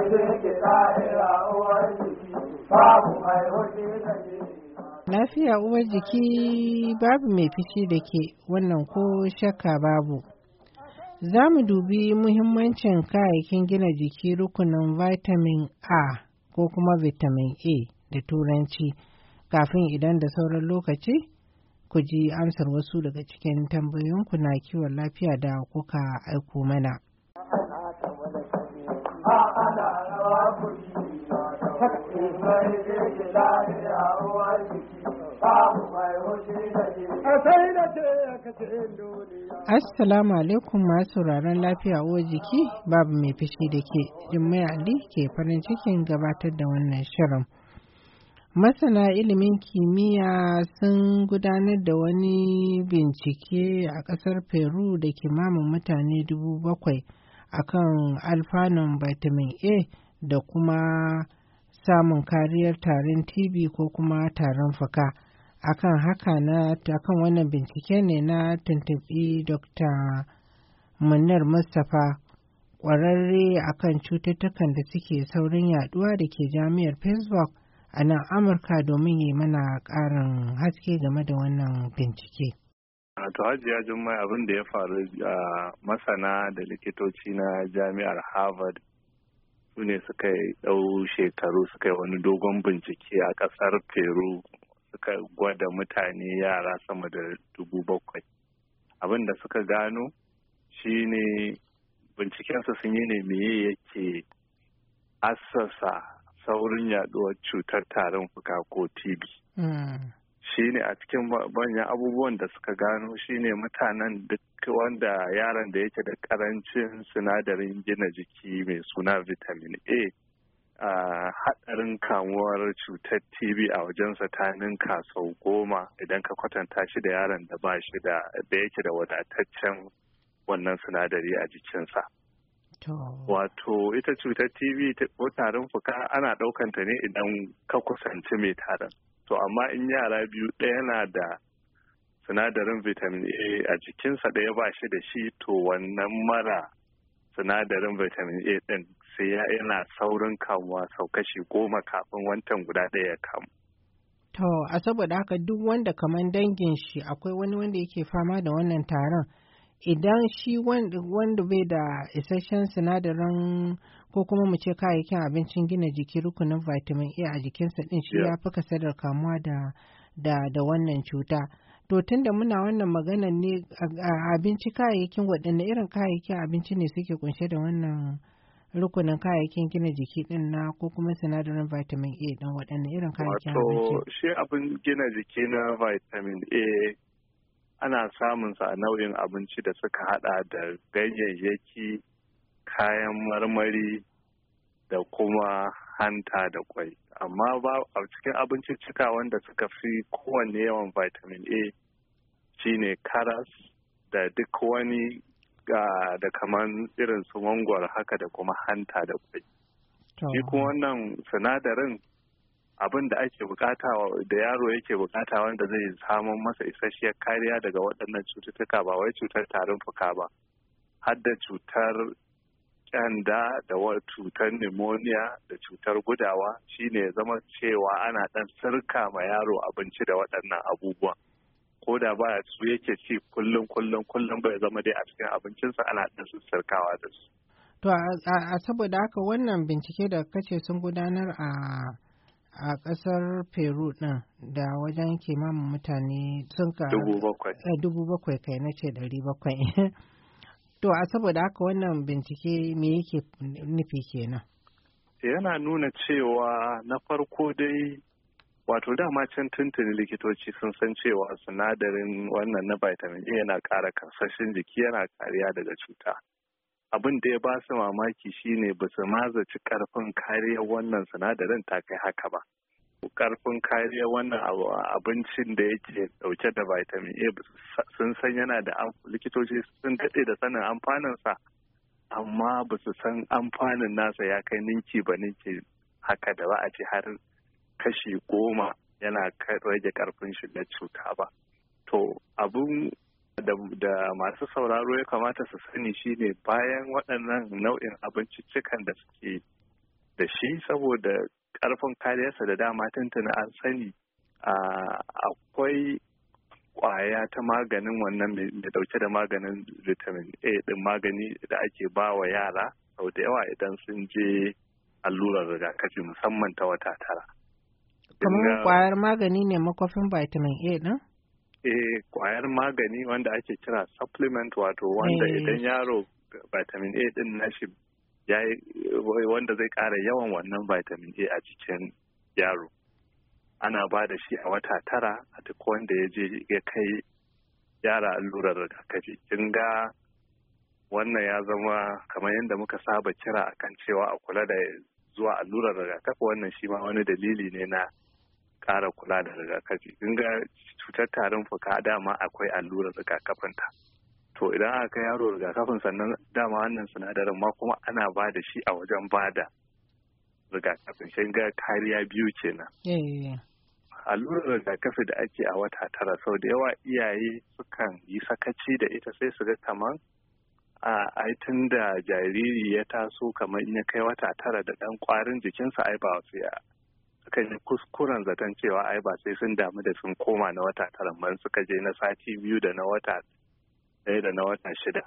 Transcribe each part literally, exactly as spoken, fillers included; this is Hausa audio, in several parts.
Lafiya uwar jiki babu mai fishi da ke wannan ko shakka babu. Za mu dubi muhimmancin kayayyakin gina jiki rukunin vitamin A ko kuma vitamin A da turanci kafin idan da sauran lokaci ku ji amsar wasu daga cikin tambayoyinku na kiwon lafiya da kuka aiko mana. Assalamu alaikum masu sauraron lafiya uwar jiki babu mai fishi da ke Jummai Ali ke farin cikin gabatar da wannan shirin. Masana ilimin kimiyya sun gudanar da wani bincike a ƙasar Peru da kimanin mutane dubu bakwai akan alfanun vitamin A da kuma samun kariyar tarin T B ko kuma tarin fuka. Akan haka na akan wannan bincike ne na tuntuɓi Dokta Munir Mustapha ƙwararre akan cututtukan da suke saurin yaduwa da ke jami'ar Pittsburgh a nan Amurka domin yi mana ƙarin haske game da wannan bincike. To Hajiya Jummai, abin da ya faru a masana da likitoci na jami'ar Harvard su ne suka ɗau shekaru suka yi wani dogon bincike a ƙasar Peru suka gwada mutane yara sama da dubu bakwai. Abin da suka gano shi ne bincikensu sun yi ne meye yake assasa saurin yaduwar cutar tarin fuka ko T B. Mm. Shi ne a cikin manyan abubuwan da suka gano shi ne mutanen duk wanda yaron da yake da karancin sinadarin gina jiki mai suna vitamin A a haɗarin kamuwar cutar T B a wajensa ta ninka sau goma idan ka kwatanta shi da yaron da ba shi da da yake da wadataccen wannan sinadari a jikinsa. Wato ita cutar T B ko tarin fuka ana ɗaukanta ne idan ka kusanci mai tarin. To amma in yara biyu ɗaya na da sinadarin vitamin A a jikinsa ɗaya ba shi da shi, to wannan mara sinadarin vitamin A ɗin sai yana saurin kamuwa sau kashi goma kafin wancan guda ɗaya ya kamu. To a saboda haka duk wanda kamar dangin shi akwai wani wanda yake fama da wannan tarin, idan shi wanda bai da isasshen sinadarin ko kuma mu ce kayayyakin abincin gina jiki rukunin vitamin A a jikinsa din shi ya fi kasadar kamuwa da da da wannan cuta. To tunda muna wannan maganar ne a abinci kayayyakin waɗanne irin kayayyakin abinci ne suke kunshe da wannan rukunin kayayyakin gina jiki din na ko kuma sinadarin vitamin A din waɗanne irin kayayyakin abinci? Wato shi abin gina jiki na vitamin A ana samun sa a nau'in abinci da suka hada da ganyayyaki, kayan marmari da kuma hanta da kwai. Amma ba a cikin abinciccika wanda suka fi kowanne yawan vitamin A shine karas da duk wani da kaman irin su mangwaro haka da kuma hanta da kwai. Shi kuma wannan sinadarin abin da ake bukata da yaro yake bukata wanda zai samun masa isasshiyar kariya daga waɗannan cututtuka ba wai cutar tarin fuka ba, har da cutar kyanda da cutar pneumonia da cutar gudawa shine ya zama cewa ana ɗan sirka ma yaro abinci da waɗannan abubuwan. Ko da baya su yake ci kullum kullum kullum bai zama dai a cikin abincinsa ana ɗan sirkawa da su. To a saboda haka wannan bincike da kace sun gudanar a a ƙasar Peru ɗin da wajen kimanin mutane sun ka dubu bakwai. Dubu bakwai kai na ce ɗari bakwai. To a saboda haka wannan bincike me yake nufi kenan? Yana nuna cewa na farko dai wato dama can tuntuni likitoci sun san cewa sinadarin wannan na vitamin A yana ƙara karsashin jiki, yana kariya daga cuta. Abin da ya ba su mamaki shine ba su mazaci karfin kariyar wannan sinadarin ta kai haka ba. Karfin kariyar wannan abincin da yake dauke da vitamin A sun san yana da likitoci sun daɗe da sanin amfaninsa, amma ba su san amfanin nasa ya kai ninki ba ninki haka da ba a ce har kashi goma yana rage karfin shiga cuta ba. To abun da masu sauraro ya kamata su sani shine bayan waɗannan nau'in abinciccikan da suke da shi saboda ƙarfin kariyarsa da dama tuntuna an sani akwai kwaya ta maganin wannan mai dauke da maganin vitamin A din magani da ake ba wa yara sau da yawa idan sun je allurar rigakafi musamman ta wata tara. Kamar kwayar magani ne makwafin vitamin A din? Eh, kwayar magani wanda ake kira supplement, wato wanda idan yaro vitamin A din nashi yayi wanda zai ƙara yawan wannan vitamin A a cikin yaro. Ana ba da shi a wata tara a duk wanda ya je ya kai yara allurar rigakafi. Kin ga wannan ya zama kamar yadda muka saba kira akan cewa a kula da zuwa allurar rigakafi, wannan shi ma wani dalili ne na ƙara kula da rigakafi. Kin ga cutar tarin fuka dama akwai allurar rigakafin ta. To idan aka kai yaro rigakafin sannan dama wannan sinadarin ma kuma ana ba da shi a wajen ba da rigakafin. Kin ga kariya biyu kenan. Allurar rigakafi da ake a wata tara sau da yawa iyaye sukan yi sakaci da ita, sai su ga kamar a aitin da jariri ya taso kamar in ya kai wata tara da ɗan ƙwarin jikinsa ai ba sai sukan yi kuskuren zaton cewa ai ba sai sun damu da sun koma na wata tara man suka je na sati biyu da na wata ɗaya da na wata shida.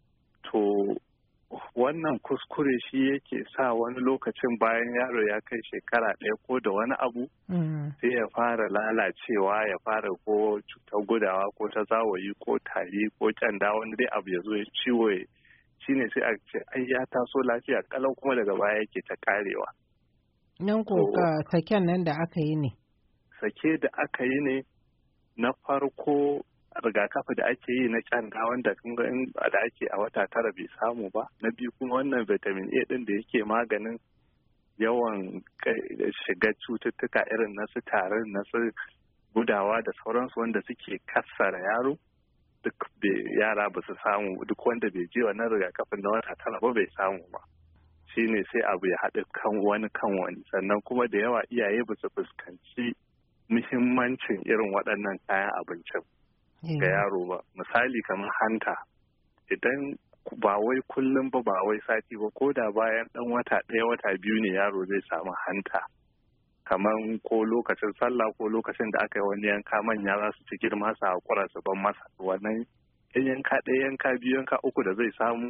To wannan kuskure shi yake sa wani lokacin bayan yaro ya kai shekara ɗaya ko da wani abu sai ya fara lalacewa, ya fara ko cutar gudawa ko ta zawayi ko tari ko kyanda, wani dai abu ya zo ya ciwo shi ne sai a ce ai ya taso lafiya kalau kuma daga baya yake ta karewa. Nan ko saken nan da aka yi ne? Sake da aka yi ne na farko rigakafi da ake yi na kyanda wanda da ake a wata tara bai samu ba. Na biyu kuma wannan vitamin A din da yake maganin yawan shiga cututtuka irin na su tarin na su gudawa da sauransu wanda suke kassara yaro, duk yara ba su samu, duk wanda bai je wannan rigakafin na wata tara ba bai samu ba. Shine sai abu ya haɗu kan wani kan wani, sannan kuma da yawa iyaye ba su fuskanci muhimmancin irin waɗannan kayan abincin ga yaro ba. Misali kamar hanta, idan ba wai kullum ba ba wai sati ba, ko da bayan ɗan wata ɗaya wata biyu ne yaro zai samu hanta, kamar ko lokacin sallah ko lokacin da aka yi wani yanka manya za su ci girma su haƙura su ban masa wannan yan yanka ɗaya yanka biyu yanka uku da zai samu,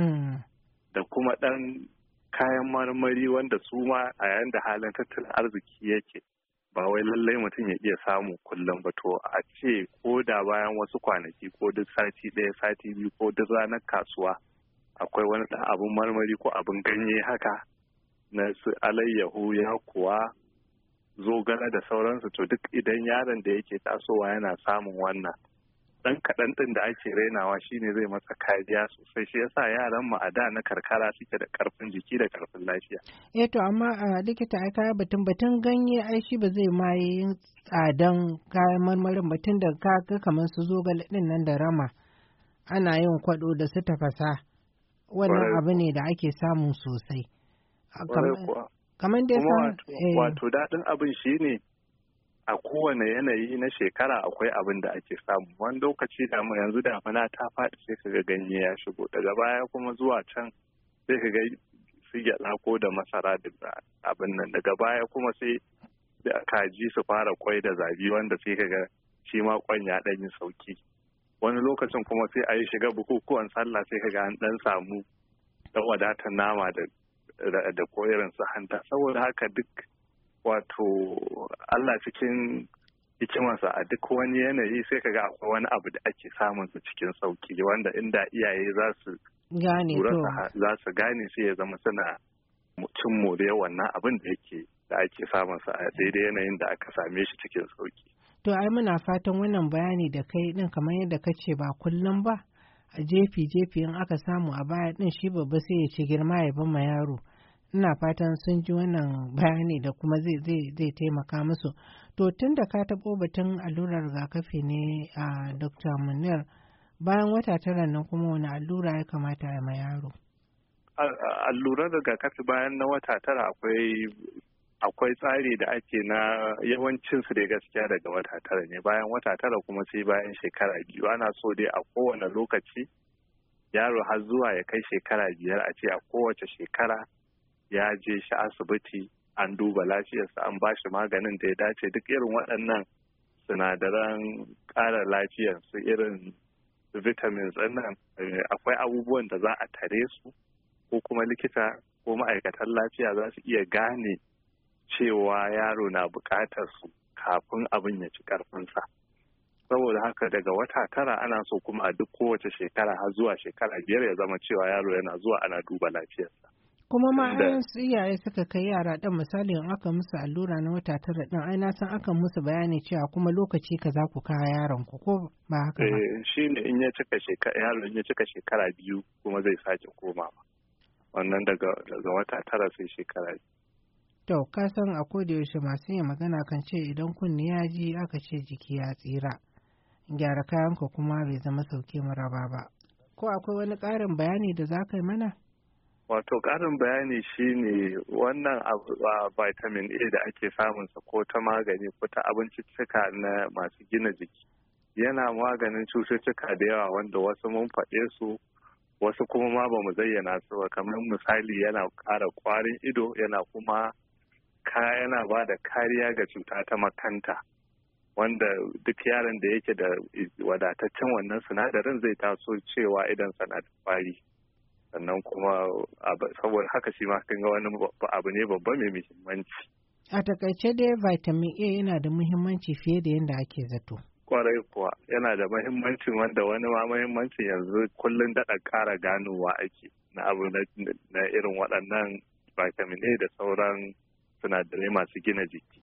da kuma ɗan kayan marmari wanda su ma a yayin da halin tattalin arziki yake ba wai lallai mutum ya iya samu kullum ba. To a ce ko da bayan wasu kwanaki ko duk sati ɗaya sati biyu ko duk ranar kasuwa akwai wani ɗan abin marmari ko abin ganye haka na su alayyahu, ya kuwa zogale da sauransu, to duk idan yaron da yake tasowa yana samun wannan ɗan kaɗan ɗin da ake rainawa shine zai masa kariya sosai. Shi yasa yaran mu a da na karkara suke da ƙarfin jiki da ƙarfin lafiya. Eh to amma a likita ai kaya batun batun ganye ai shi ba zai ma yi tsadan kayan marmarin batun da ka kamar su zogale ɗin nan da rama ana yin kwaɗo da su tafasa, wannan abu ne da ake samu sosai. Kamar dai san wato daɗin abin shine a kowane yanayi na shekara akwai abin da ake samu. Wani lokaci da yanzu damuna ta faɗi sai kaga ganye ya shigo, daga baya kuma zuwa can sai kaga su gyaɗa ko da masara da abin nan, daga baya kuma sai kaji su fara kwai da zabi wanda sai kaga shi ma kwan ya ɗan yi sauki. Wani lokacin kuma sai a yi shiga bukukuwan sallah sai kaga an ɗan samu ɗan wadatar nama da da ko irin su hanta. Saboda haka duk wato Allah cikin hikimarsa a duk wani yanayi sai kaga akwai wani abu da ake samun su cikin sauki, wanda inda iyaye za su gane za su gane sai ya zama suna cin more wannan abin da yake da ake samun sa a daidai yanayin da aka same shi cikin sauki. To ai muna fatan wannan bayani da kai din kamar yadda ka ce ba kullum ba, a jefi jefi in aka samu a baya din shi babba sai ya ci girma ya bama yaro. Ina fatan sun ji wannan bayani da kuma zai zai zai taimaka musu. To tun da ka taɓo batun allurar rigakafi ne a Dokta Munir, bayan wata tara nan kuma wani allura ya kamata a ma yaro? Allurar rigakafi bayan na wata tara akwai akwai tsari da ake na yawancin su dai gaskiya daga wata tara ne, bayan wata tara kuma sai bayan shekara biyu. Ana so dai a kowane lokaci yaro har zuwa ya kai shekara biyar a ce a kowace shekara ya je shi asibiti an duba lafiyarsa an ba shi maganin da ya dace. Duk irin waɗannan sinadaran ƙara lafiyar su irin vitamins nan akwai abubuwan da za a tare su ko kuma likita ko ma'aikatan lafiya za su iya gane cewa yaro na buƙatar su kafin abin ya ci ƙarfinsa. Saboda haka daga wata tara ana so kuma a duk kowace shekara har zuwa shekara biyar ya zama cewa yaro yana zuwa ana duba lafiyarsa. Kuma ma an su iyaye suka kai yara ɗan misali in aka musu allura na wata tara ɗin ai na san aka musu bayani cewa kuma lokaci kaza ku kawo yaron ku ko ba haka ba. Eh shine in ya cika shekara yaro in ya cika shekara biyu kuma zai sake komawa. Wannan daga daga wata tara sai shekara biyu. To ka san a koda yaushe masu yin magana kan ce idan kunni ya ji aka ce jiki ya tsira. Gyara kayanka kuma bai zama sauke maraba ba. Ko akwai wani ƙarin bayani da za ka yi mana? Wato ƙarin bayani shine wannan vitamin A da ake samunsa ko ta magani ko ta abinciccika na masu gina jiki. Yana maganin cututtuka da yawa wanda wasu mun faɗe su wasu kuma ma ba mu zayyana su ba, kamar misali yana ƙara ƙwarin ido yana kuma yana ba da kariya ga cuta ta makanta. Wanda duk yaron da yake da wadataccen wannan sinadarin zai taso cewa idan sana da kwari sannan kuma saboda haka shi ma kan ga wani abu ne babba mai muhimmanci. A takaice dai vitamin A yana da muhimmanci fiye da yadda ake zato. Kwarai kuwa yana da muhimmancin wanda wani ma muhimmancin yanzu kullum daɗa ƙara ganowa ake na abu na irin waɗannan vitamin A da sauran sinadarai masu gina jiki.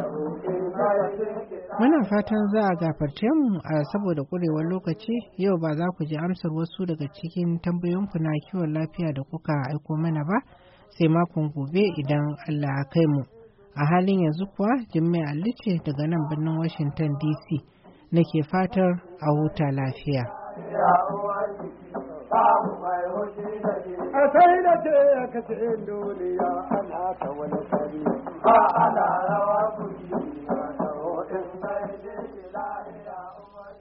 Muna fatan za a gafarce mu a saboda ƙurewar lokaci yau ba za ku ji amsar wasu daga cikin tambayoyinku na kiwon lafiya da kuka aiko mana ba sai makon gobe idan Allah ya kai mu. A halin yanzu kuwa Jummai Ali ce daga nan birnin Washington D C nake fatar a huta lafiya. A sai da ce ka ce duniya ana ta wani kari ba ana rawa